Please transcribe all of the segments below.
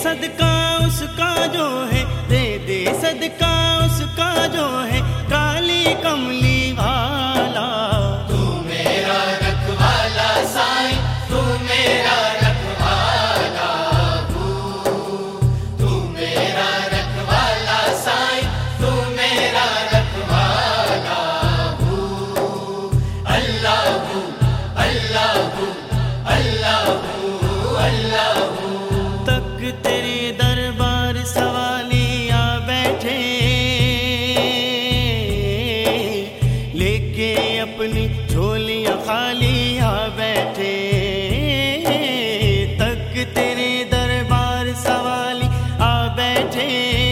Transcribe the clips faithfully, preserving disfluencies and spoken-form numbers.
सदका उसका जो है, दे दे सदका उसका जो है, काली कमली वाला। तू मेरा रखवाला साईं, तू मेरा रखवाला, तू तू मेरा रखवाला साईं, तू मेरा रखवाला, तू अल्लाहू अल्लाहू अल्लाहू अल्लाहू। तक तेरे दरबार सवालिया बैठे, लेके अपनी झोलियां खालिया बैठे। तक तेरे दरबार सवाली आ बैठे,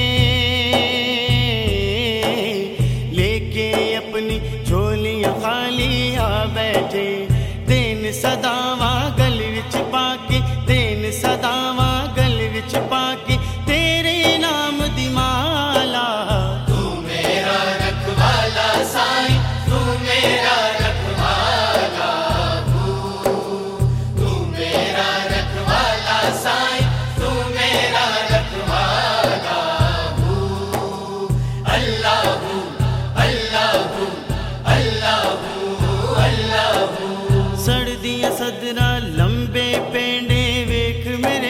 लेके अपनी झोलियां खालिया बैठे। देन सदावा गल विच पाके, देन सदावा गल विच पाके, तेरे नाम दी माला। तू मेरा रखवाला साईं, तू मेरा रखवाला, तू तू मेरा रखवाला साईं, तू मेरा रखवाला, तू अल्लाहू अल्लाहू अल्लाहू अल्लाहू। सड़ दिया सदरा लंबे पेंडे वेख मेरे,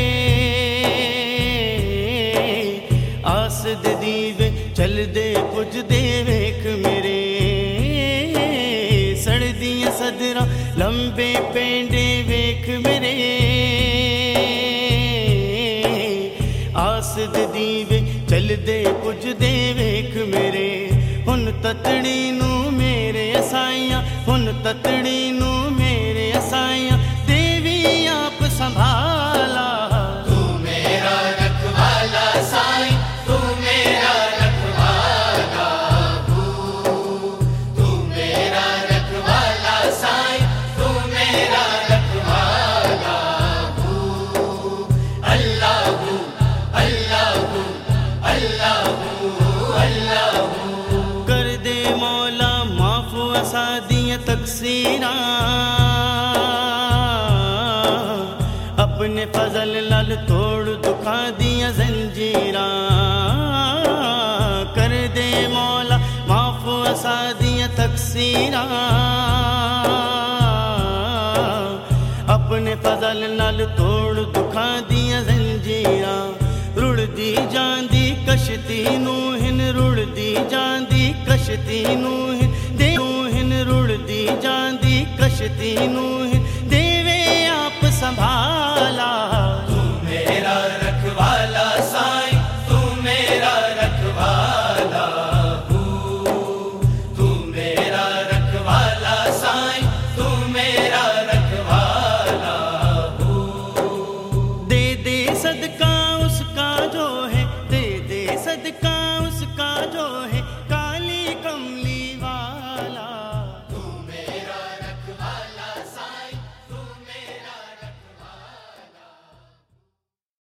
आस दे दीवे चल दे कुछ दे वेख मेरे। सड़ दिया सदरा लंबे पेंडे वेख मेरे, आस दे दीवे चल दे कुछ दे वेख मेरे। हुन ततड़ी नू मेरे असाइयां, हुन ततड़ी नू मेरे असाइयां, देवी आप संभाला। तू मेरा रखवाला साईं, तू मेरा रखवाला, तू तू मेरा रखवाला साईं, तू मेरा रखवाला, तू अल्लाहू अल्लाहू अल्लाहू अल्लाहू। कर दे मौला माफ असा दियां तकसीरां, अपने फजल लाल तोड़ दुखा दियां जंजीरां। कर दे मौला माफ असा दियां तकसीरां, अपने फजल नाल तोड़ दुखा दियां जंजीरां। रुड़दी जांदी कश्ती नू हिन, रुड़दी जांदी कश्ती नू हिन, दे हिन रुड़दी जांदी कश्ती नू हिन, देवे आप संभाला। तू मेरा रखवाला साईं, तू मेरा रखवाला, तू तू मेरा रखवाला साईं, तू मेरा रखवाला, तू दे दे सदका उसका जो है, दे दे सदका उसका जो है,